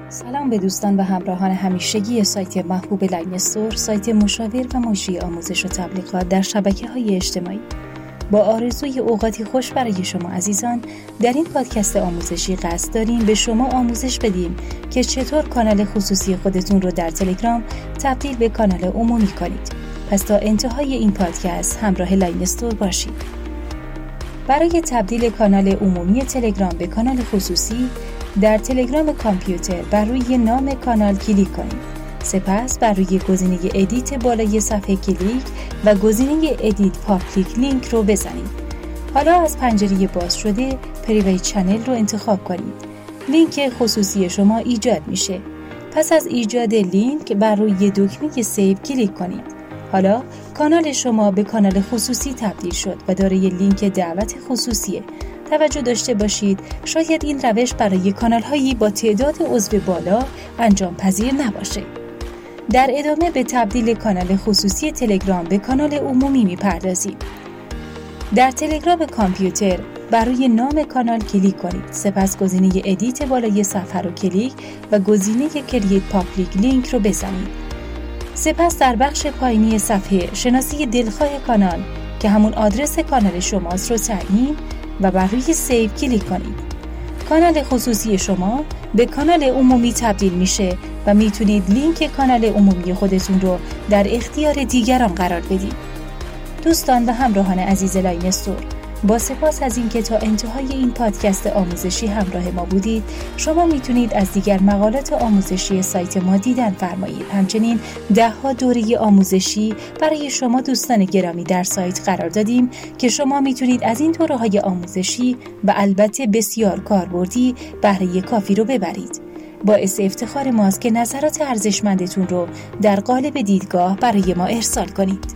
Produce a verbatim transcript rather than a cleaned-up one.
سلام به دوستان و همراهان همیشگی سایت محبوب لاین استور، سایت مشاور و مجری آموزش و تبلیغات در شبکه‌های اجتماعی. با آرزوی اوقاتی خوش برای شما عزیزان، در این پادکست آموزشی قصد داریم به شما آموزش بدیم که چطور کانال خصوصی خودتون رو در تلگرام تبدیل به کانال عمومی کنید. پس تا انتهای این پادکست همراه لاین استور باشید. برای تبدیل کانال عمومی تلگرام به کانال خصوصی، در تلگرام کامپیوتر بر روی نام کانال کلیک کنید. سپس بر روی گزینه ادیت بالای صفحه کلیک و گزینه ادیت پابلیک لینک رو بزنید. حالا از پنجره باز شده پریویت چنل رو انتخاب کنید. لینک خصوصی شما ایجاد میشه. پس از ایجاد لینک بر روی دکمه سیو کلیک کنید. حالا کانال شما به کانال خصوصی تبدیل شد و دارای لینک دعوت خصوصیه. توجه داشته باشید شاید این روش برای کانال‌هایی با تعداد عضو بالا انجام پذیر نباشه. در ادامه به تبدیل کانال خصوصی تلگرام به کانال عمومی میپردازیم. در تلگرام کامپیوتر بر روی نام کانال کلیک کنید. سپس گزینه ادیت بالای صفحه رو کلیک و گزینه کرییت پابلیک لینک رو بزنید. سپس در بخش پایینی صفحه شناسی دلخواه کانال که همون آدرس کانال شماست رو تعیین و بر روی سیو کلیک کنید. کانال خصوصی شما به کانال عمومی تبدیل میشه و میتونید لینک کانال عمومی خودتون رو در اختیار دیگران قرار بدید. دوستان و همراهان عزیز لاین استور، با سپاس از اینکه تا انتهای این پادکست آموزشی همراه ما بودید. شما میتونید از دیگر مقالات آموزشی سایت ما دیدن فرمایید. همچنین ده ها دوره آموزشی برای شما دوستان گرامی در سایت قرار دادیم که شما میتونید از این دوره های آموزشی و البته بسیار کاربردی بهره کافی رو ببرید. باعث افتخار ماست که نظرات ارزشمندتون رو در قالب دیدگاه برای ما ارسال کنید.